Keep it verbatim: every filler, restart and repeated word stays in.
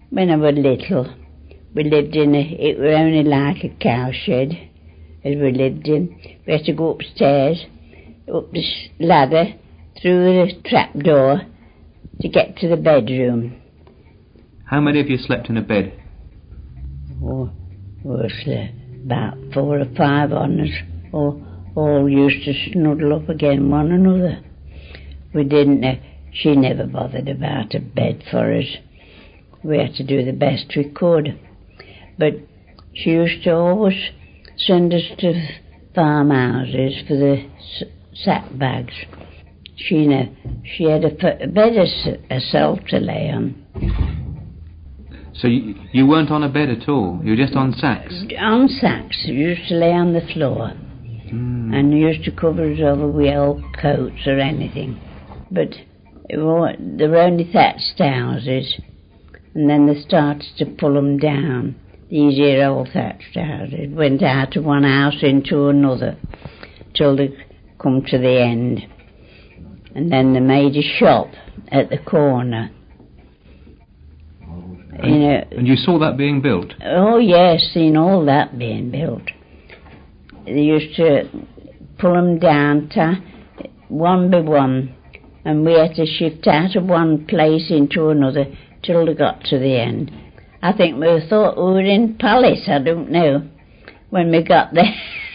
when I was little, we lived in a, it was only like a cow shed as we lived in. We had to go upstairs, up the ladder, through the trap door to get to the bedroom. How many of you slept in a bed? Oh, we slept about four or five on us, all, all used to snuggle up against one another. We didn't, uh, she never bothered about a bed for us. We had to do the best we could. But she used to always send us to farmhouses for the sack bags. She, uh, she had a, a bed herself to lay on. So you, you weren't on a bed at all? You were just on sacks? On sacks. We used to lay on the floor. Mm. And we used to cover us over with old coats or anything. But it was, there were only thatched houses. And then they started to pull them down. These here old thatched houses went out of one house into another till they come to the end. And then they made a shop at the corner. And, you know, and you saw that being built? Oh yes, seen all that being built. They used to pull them down to one by one, and we had to shift out of one place into another till they got to the end. I think we thought we were in Palace, I don't know, when we got there.